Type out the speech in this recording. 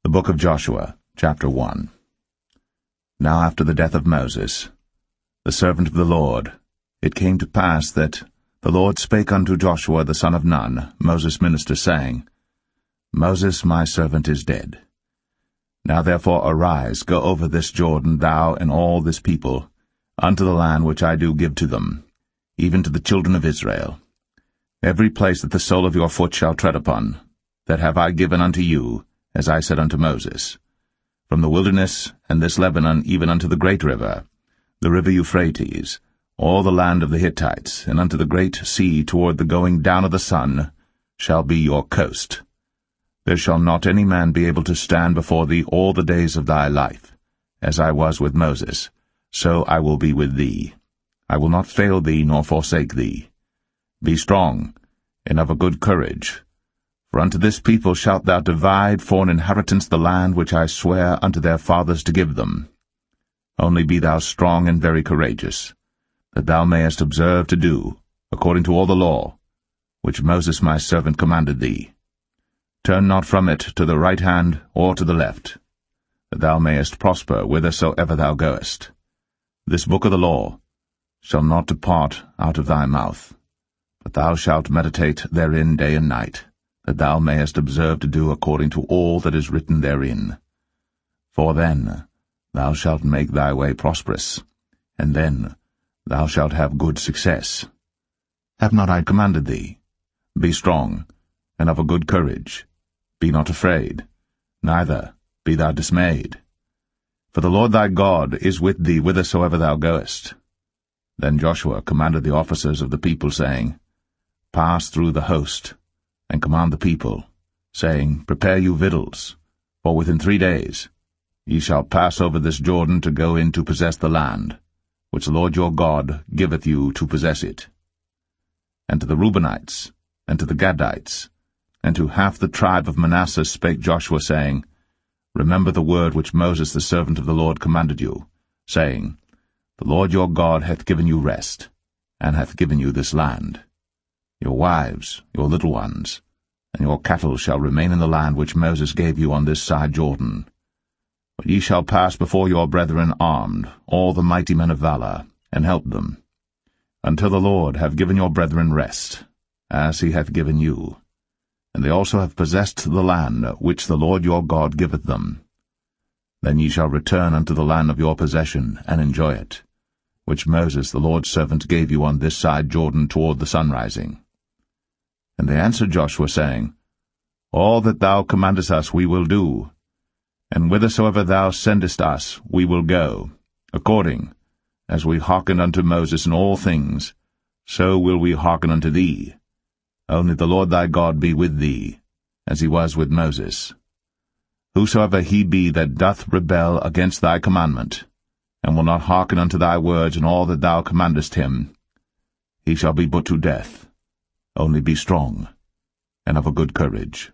The Book of Joshua, chapter 1. Now after the death of Moses, the servant of the Lord, it came to pass that the Lord spake unto Joshua the son of Nun, Moses' minister, saying, Moses my servant is dead. Now therefore arise, go over this Jordan, thou and all this people, unto the land which I do give to them, even to the children of Israel. Every place that the sole of your foot shall tread upon, that have I given unto you, as I said unto Moses, from the wilderness and this Lebanon even unto the great river, the river Euphrates, all the land of the Hittites, and unto the great sea toward the going down of the sun, shall be your coast. There shall not any man be able to stand before thee all the days of thy life. As I was with Moses, so I will be with thee. I will not fail thee nor forsake thee. Be strong, and of a good courage. For unto this people shalt thou divide for an inheritance the land which I swear unto their fathers to give them. Only be thou strong and very courageous, that thou mayest observe to do, according to all the law, which Moses my servant commanded thee. Turn not from it to the right hand or to the left, that thou mayest prosper whithersoever thou goest. This book of the law shall not depart out of thy mouth, but thou shalt meditate therein day and night, that thou mayest observe to do according to all that is written therein. For then thou shalt make thy way prosperous, and then thou shalt have good success. Have not I commanded thee? Be strong, and of a good courage. Be not afraid, neither be thou dismayed. For the Lord thy God is with thee whithersoever thou goest. Then Joshua commanded the officers of the people, saying, Pass through the host, and command the people, saying, Prepare you victuals, for within 3 days ye shall pass over this Jordan to go in to possess the land, which the Lord your God giveth you to possess it. And to the Reubenites, and to the Gadites, and to half the tribe of Manasseh spake Joshua, saying, Remember the word which Moses the servant of the Lord commanded you, saying, The Lord your God hath given you rest, and hath given you this land. Your wives, your little ones, and your cattle shall remain in the land which Moses gave you on this side Jordan. But ye shall pass before your brethren armed, all the mighty men of valor, and help them, until the Lord have given your brethren rest, as he hath given you. And they also have possessed the land which the Lord your God giveth them. Then ye shall return unto the land of your possession, and enjoy it, which Moses the Lord's servant gave you on this side Jordan toward the sunrising. And they answered Joshua, saying, All that thou commandest us we will do, and whithersoever thou sendest us we will go, according as we hearkened unto Moses in all things, so will we hearken unto thee. Only the Lord thy God be with thee, as he was with Moses. Whosoever he be that doth rebel against thy commandment, and will not hearken unto thy words in all that thou commandest him, he shall be put to death. Only be strong, and of a good courage.